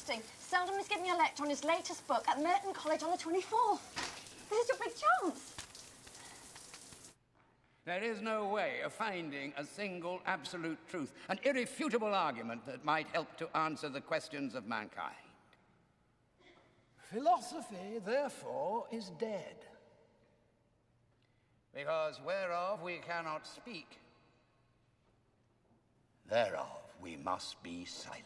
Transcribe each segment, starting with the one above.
interesting. Selden is giving a lecture on his latest book at Merton College on the 24th. This is your big chance. There is no way of finding a single absolute truth, an irrefutable argument that might help to answer the questions of mankind. Philosophy, therefore, is dead. Because whereof we cannot speak, thereof we must be silent.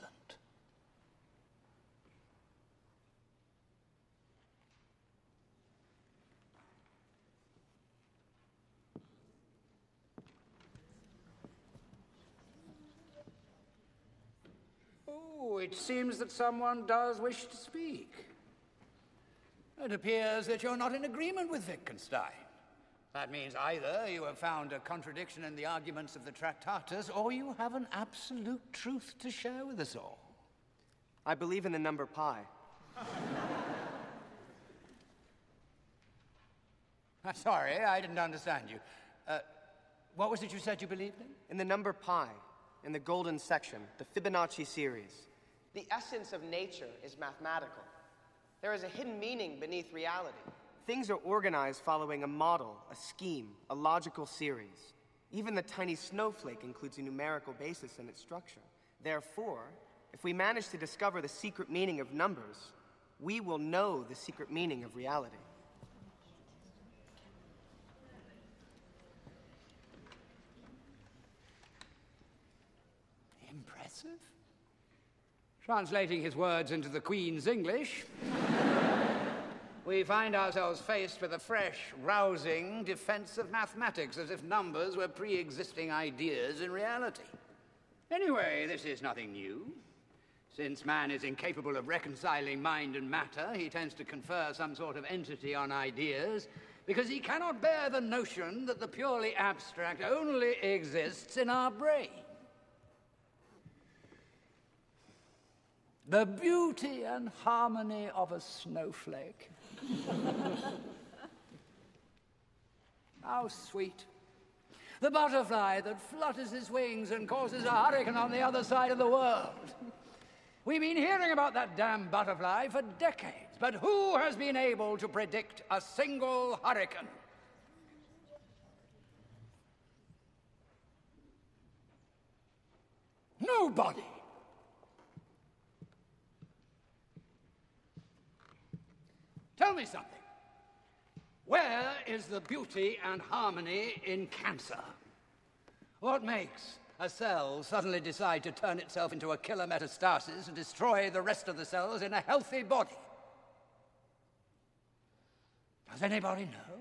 Oh, it seems that someone does wish to speak. It appears that you're not in agreement with Wittgenstein. That means either you have found a contradiction in the arguments of the Tractatus, or you have an absolute truth to share with us all. I believe in the number pi. Sorry, I didn't understand you. What was it you said you believed in? In the number pi, in the golden section, the Fibonacci series. The essence of nature is mathematical. There is a hidden meaning beneath reality. Things are organized following a model, a scheme, a logical series. Even the tiny snowflake includes a numerical basis in its structure. Therefore, if we manage to discover the secret meaning of numbers, we will know the secret meaning of reality. Impressive. Translating his words into the Queen's English, we find ourselves faced with a fresh, rousing defense of mathematics, as if numbers were pre-existing ideas in reality. Anyway, this is nothing new. Since man is incapable of reconciling mind and matter, he tends to confer some sort of entity on ideas, because he cannot bear the notion that the purely abstract only exists in our brain. The beauty and harmony of a snowflake. How sweet. The butterfly that flutters his wings and causes a hurricane on the other side of the world. We've been hearing about that damn butterfly for decades, but who has been able to predict a single hurricane? Nobody. Tell me something. Where is the beauty and harmony in cancer? What makes a cell suddenly decide to turn itself into a killer metastasis and destroy the rest of the cells in a healthy body? Does anybody know?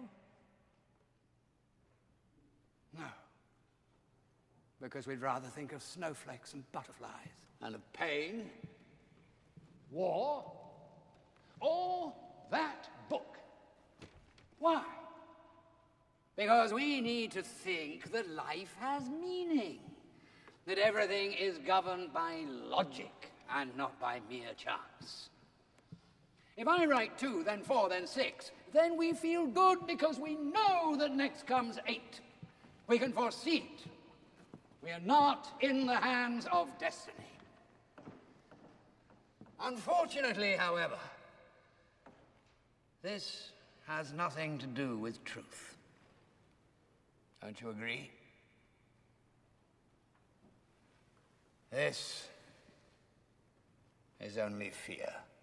No. Because we'd rather think of snowflakes and butterflies, and of pain, war, or that book. Why? Because we need to think that life has meaning, that everything is governed by logic and not by mere chance. If I write 2, then 4, then 6, then we feel good because we know that next comes 8. We can foresee it. We are not in the hands of destiny. Unfortunately, however, this has nothing to do with truth. Don't you agree? This is only fear.